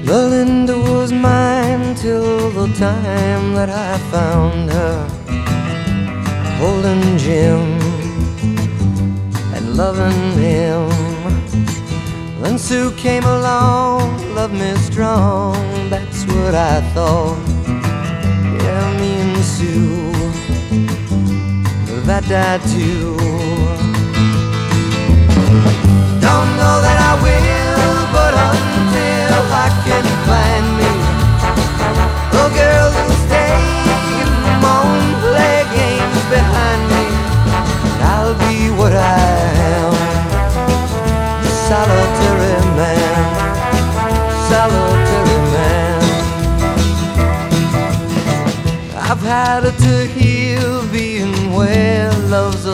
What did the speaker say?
Belinda was mine till the time that I found her, holding Jim and loving him. Then Sue came along, loved me strong, that's what I thought. Yeah, me and Sue, that died too. Don't know that I will, but until I can find me a girl who'll stay and won't play games behind me, I'll be what I am, a solitary man, solitary man. I've had it to heal being where love's